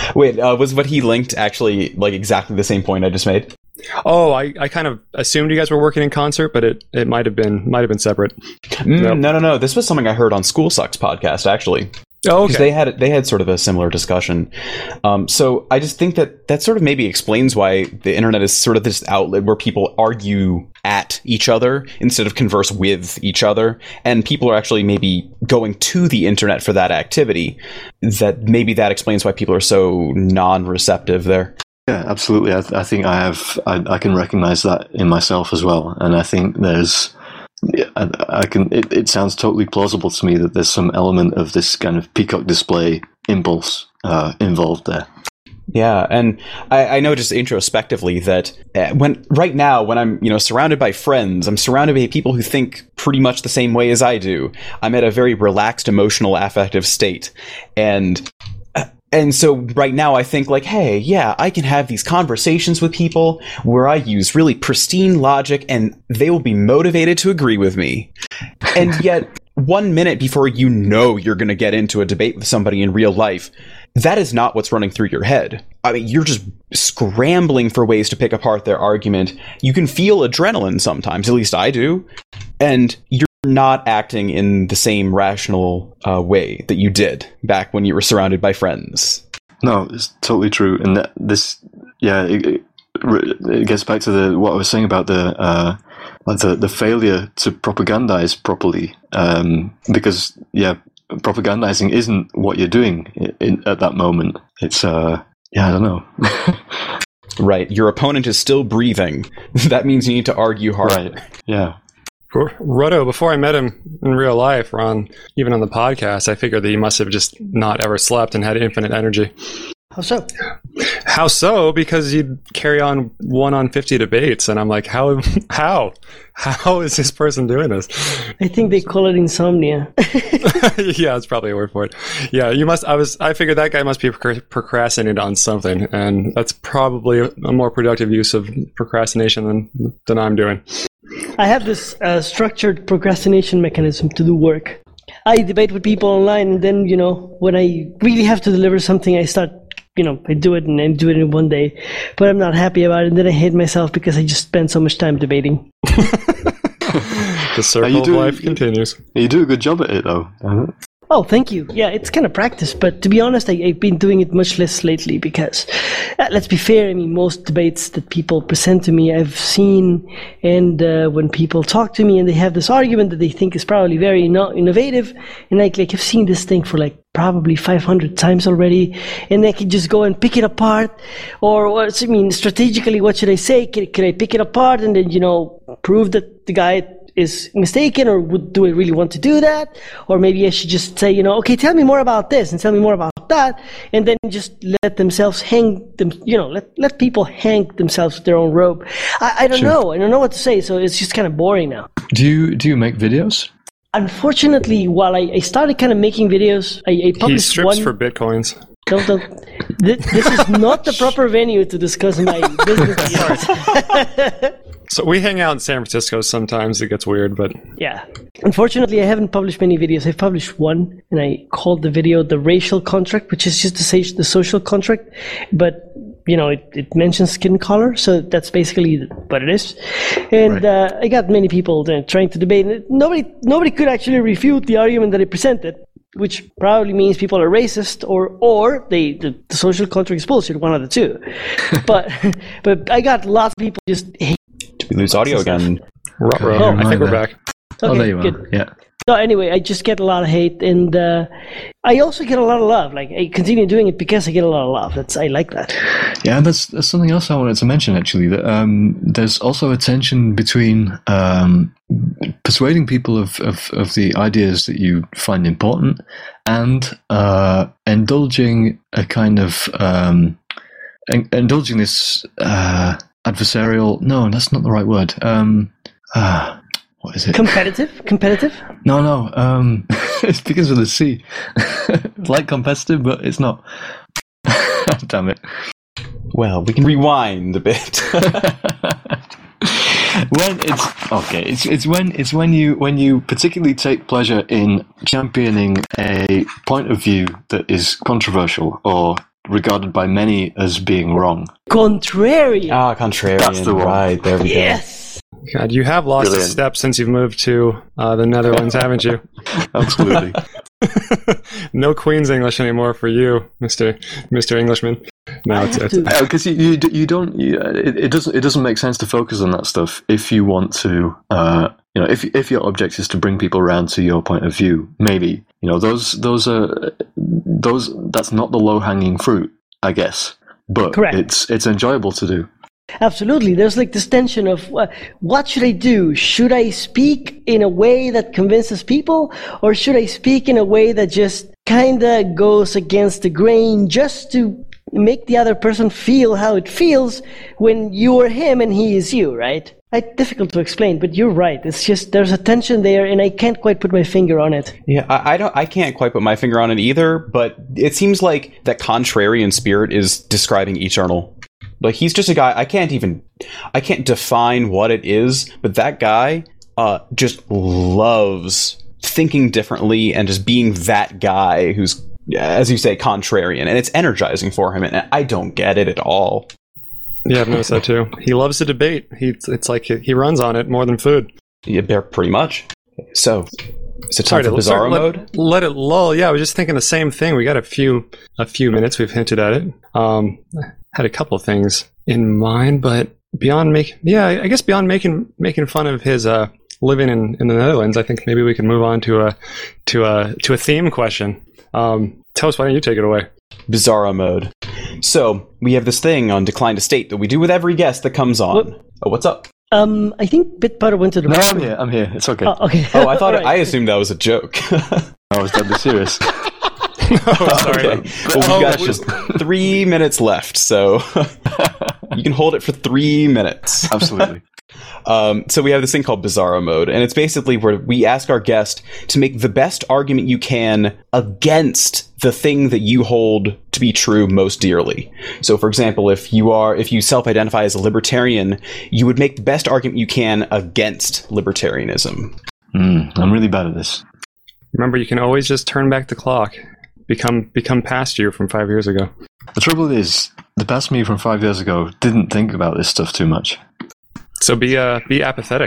Wait, was what he linked actually like exactly the same point I just made?
Oh, I kind of assumed you guys were working in concert, but it might have been separate. Nope.
No. This was something I heard on School Sucks podcast, actually.
Oh, okay.
Because they had sort of a similar discussion. So I just think that sort of maybe explains why the internet is sort of this outlet where people argue at each other instead of converse with each other. And people are actually maybe going to the internet for that activity. That maybe that explains why people are so non-receptive there.
Yeah, absolutely. I think I can recognize that in myself as well. And I think there's... It sounds totally plausible to me that there's some element of this kind of peacock display impulse involved there.
Yeah, and I know just introspectively that right now when I'm surrounded by friends, I'm surrounded by people who think pretty much the same way as I do. I'm at a very relaxed, emotional, affective state, and so right now I think like, hey, yeah, I can have these conversations with people where I use really pristine logic and they will be motivated to agree with me. And yet 1 minute before you're going to get into a debate with somebody in real life, that is not what's running through your head. I mean, you're just scrambling for ways to pick apart their argument. You can feel adrenaline sometimes, at least I do. And you're not acting in the same rational way that you did back when you were surrounded by friends.
No, it's totally true. And it gets back to what I was saying about the failure to propagandize properly. Because, propagandizing isn't what you're doing at that moment. It's, I don't know.
Right. Your opponent is still breathing. That means you need to argue harder.
Right. Yeah.
Roto, before I met him in real life, or even on the podcast, I figured that he must have just not ever slept and had infinite energy.
How so?
How so? Because you'd carry on 1-on-50 debates, and I'm like, how is this person doing this?
I think they call it insomnia.
Yeah, it's probably a word for it. Yeah, you must. I figured that guy must be procrastinating on something, and that's probably a more productive use of procrastination than I'm doing.
I have this structured procrastination mechanism to do work. I debate with people online, and then, when I really have to deliver something, I start, I do it and I do it in one day, but I'm not happy about it, and then I hate myself because I just spend so much time debating.
The circle of life continues.
You do a good job at it, though.
Oh, thank you. Yeah, it's kind of practice, but to be honest, I've been doing it much less lately because, let's be fair, I mean, most debates that people present to me, I've seen, and when people talk to me and they have this argument that they think is probably very innovative, and I've seen this thing for probably 500 times already, and I can just go and pick it apart, or strategically, what should I say? Can I pick it apart and then, prove that the guy is mistaken, or do I really want to do that? Or maybe I should just say, okay, tell me more about this and tell me more about that, and then just let themselves let people hang themselves with their own rope. I don't know. I don't know what to say, so it's just kind of boring now.
Do you make videos?
Unfortunately, while I started kind of making videos, I published one.
He strips for bitcoins.
This is not the proper venue to discuss my business cards.
So we hang out in San Francisco sometimes. It gets weird, but...
Yeah. Unfortunately, I haven't published many videos. I've published one, and I called the video The Racial Contract, which is just to say the social contract. But, it mentions skin color, so that's basically what it is. And right. I got many people trying to debate. And nobody could actually refute the argument that I presented, which probably means people are racist or the social contract is bullshit, one of the two. But I got lots of people just hate.
We lose audio again.
I think we're back.
Okay,
there you
good.
are. Yeah.
So anyway, I just get a lot of hate, and I also get a lot of love. I continue doing it because I get a lot of love. I like that.
Yeah, that's something else I wanted to mention, actually. That there's also a tension between persuading people of the ideas that you find important and indulging a kind of indulging this adversarial. No, that's not the right word. What is it?
Competitive?
No. It begins with a C. It's like competitive, but it's not. Damn it.
Well, we can rewind a bit.
It's when you particularly take pleasure in championing a point of view that is controversial or regarded by many as being wrong.
Contrarian.
Contrarian.
That's the one.
Right, there we go.
Yes.
God, you have lost
Brilliant.
a step since you've moved to the Netherlands, haven't you?
Absolutely.
No Queen's English anymore for you, Mr. Englishman. No, it's
Because you don't. It doesn't make sense to focus on that stuff if you want to. If your object is to bring people around to your point of view, maybe those that's not the low hanging fruit, I guess. But
Correct.
it's enjoyable to do.
Absolutely. There's like this tension of what should I do? Should I speak in a way that convinces people, or should I speak in a way that just kind of goes against the grain just to make the other person feel how it feels when you are him and he is you, right? It's difficult to explain, but you're right. It's just there's a tension there, and I can't quite put my finger on it.
Yeah, I can't quite put my finger on it either, but it seems like that contrarian spirit is describing Eternal. Like, he's just a guy, I can't define what it is, but that guy just loves thinking differently and just being that guy who's, as you say, contrarian, and it's energizing for him, and I don't get it at all.
Yeah, I've noticed that too. He loves to debate. It's like he runs on it more than food.
Yeah, pretty much. So, is it time for Bizarro mode?
Let it lull. Yeah, I was just thinking the same thing. We got a few minutes. We've hinted at it. Had a couple of things in mind, but beyond making fun of his living in the Netherlands, I think maybe we can move on to a theme question. Tell us, why don't you take it away?
Bizarro mode. So we have this thing on Decline to State that we do with every guest that comes on. Oh, what's up?
I think Bitbutter went to the bathroom.
I'm here. It's okay.
Oh, okay.
Oh, I thought
Right.
I assumed that was a joke.
I was deadly serious.
Oh, sorry.
Okay. Well, we've got just 3 minutes left, so you can hold it for 3 minutes.
Absolutely.
So we have this thing called Bizarro mode, and it's basically where we ask our guest to make the best argument you can against the thing that you hold to be true most dearly. So, for example, if you self-identify as a libertarian, you would make the best argument you can against libertarianism.
I'm really bad at this.
Remember, you can always just turn back the clock. Become past you from 5 years ago.
The trouble is, the past me from 5 years ago didn't think about this stuff too much.
So be apathetic.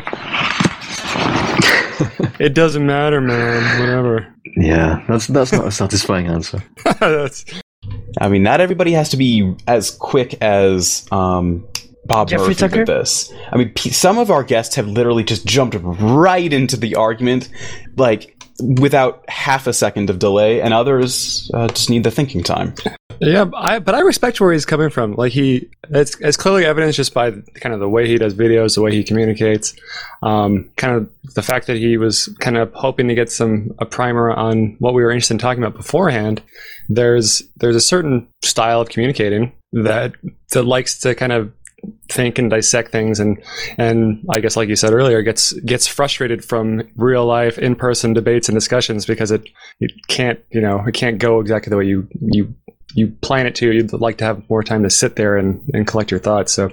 It doesn't matter, man. Whatever.
Yeah, that's not a satisfying answer.
I mean, not everybody has to be as quick as Bob
Jeffrey
Murphy
Tucker?
did this. I mean, some of our guests have literally just jumped right into the argument, like, without half a second of delay, and others just need the thinking time.
Yeah, but I respect where he's coming from. Like, it's clearly evidenced just by kind of the way he does videos, the way he communicates, kind of the fact that he was kind of hoping to get a primer on what we were interested in talking about beforehand. There's a certain style of communicating that likes to kind of think and dissect things, and I guess, like you said earlier, gets frustrated from real life in-person debates and discussions because it can't go exactly the way you plan it to. You'd like to have more time to sit there and collect your thoughts. So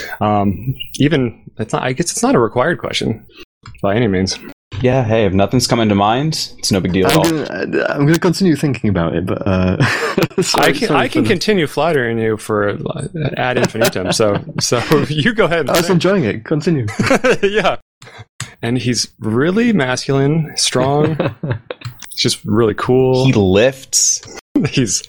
it's not a required question by any means.
Yeah, hey, if nothing's coming to mind, it's no big deal at all.
I'm going to continue thinking about it, but
I can continue flattering you for ad infinitum. So you go ahead.
I was enjoying it. Continue.
Yeah, and he's really masculine, strong. It's just really cool.
He lifts.
He's.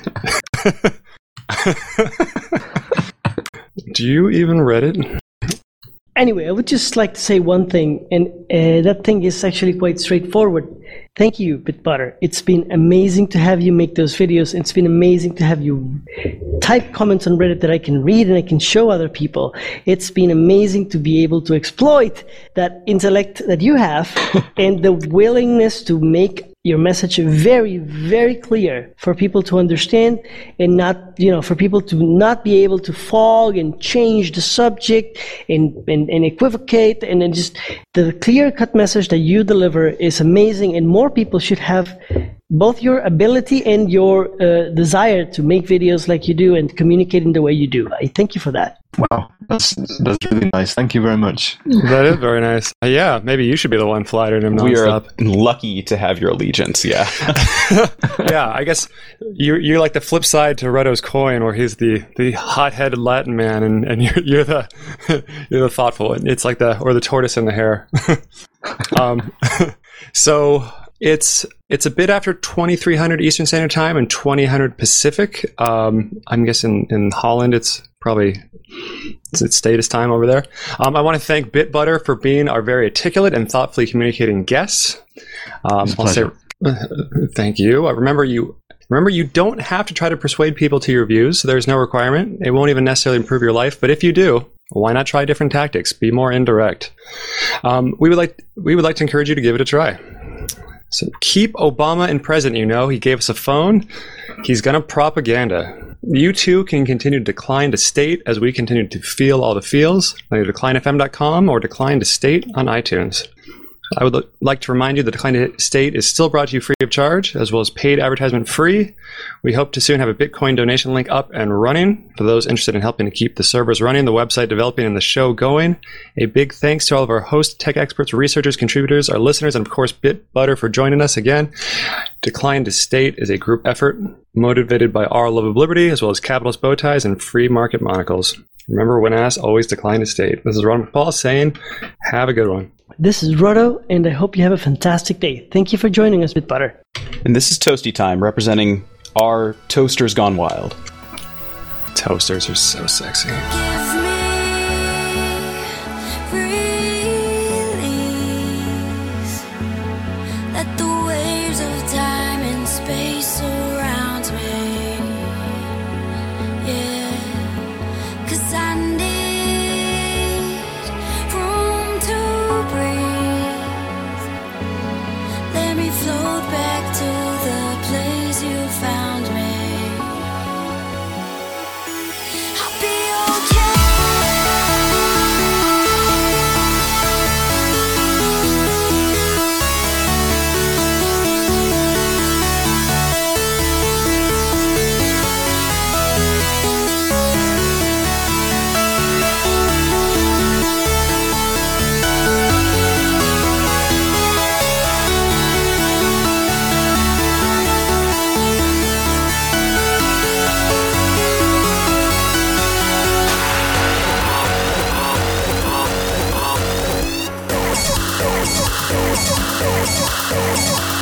Do you even read it?
Anyway, I would just like to say one thing, and that thing is actually quite straightforward. Thank you, Bitbutter. It's been amazing to have you make those videos. It's been amazing to have you type comments on Reddit that I can read and I can show other people. It's been amazing to be able to exploit that intellect that you have and the willingness to make your message very, very clear for people to understand, and not, for people to not be able to fog and change the subject and equivocate, and then just the clear-cut message that you deliver is amazing, and more people should have both your ability and your desire to make videos like you do and communicate in the way you do. I thank you for that.
Wow, that's really nice. Thank you very much.
That is very nice. Yeah, maybe you should be the one flattering him
We are
nonstop.
lucky to have your allegiance. Yeah.
Yeah, I guess you're like the flip side to Rutto's coin, where he's the hot-headed Latin man, and you're the you're the thoughtful one. It's like the tortoise and the hare. So it's a bit after 2300 Eastern Standard Time and 2000 Pacific. I'm guessing in Holland it's probably it's status time over there. I want to thank BitButter for being our very articulate and thoughtfully communicating guests. I'll say thank you. Remember, you don't have to try to persuade people to your views. So there's no requirement. It won't even necessarily improve your life. But if you do, why not try different tactics? Be more indirect. We would like to encourage you to give it a try. So keep Obama in present. He gave us a phone. He's gonna propaganda. You too can continue to decline to state as we continue to feel all the feels. Either declinefm.com or decline to state on iTunes. I would like to remind you that Decline to State is still brought to you free of charge, as well as paid advertisement free. We hope to soon have a Bitcoin donation link up and running for those interested in helping to keep the servers running, the website developing, and the show going. A big thanks to all of our hosts, tech experts, researchers, contributors, our listeners, and of course BitButter for joining us again. Decline to State is a group effort motivated by our love of liberty, as well as capitalist bow ties and free market monocles. Remember, when asked, always decline to state. This is Ron McPaul saying, have a good one.
This is Rutto, and I hope you have a fantastic day. Thank you for joining us, BitButter.
And this is Toasty Time, representing our Toasters Gone Wild.
Toasters are so sexy.
Give me release. Let the waves of time and space surround me. Yeah, 'cause I need room to breathe. Let me float back to the place you found me. I'll be okay.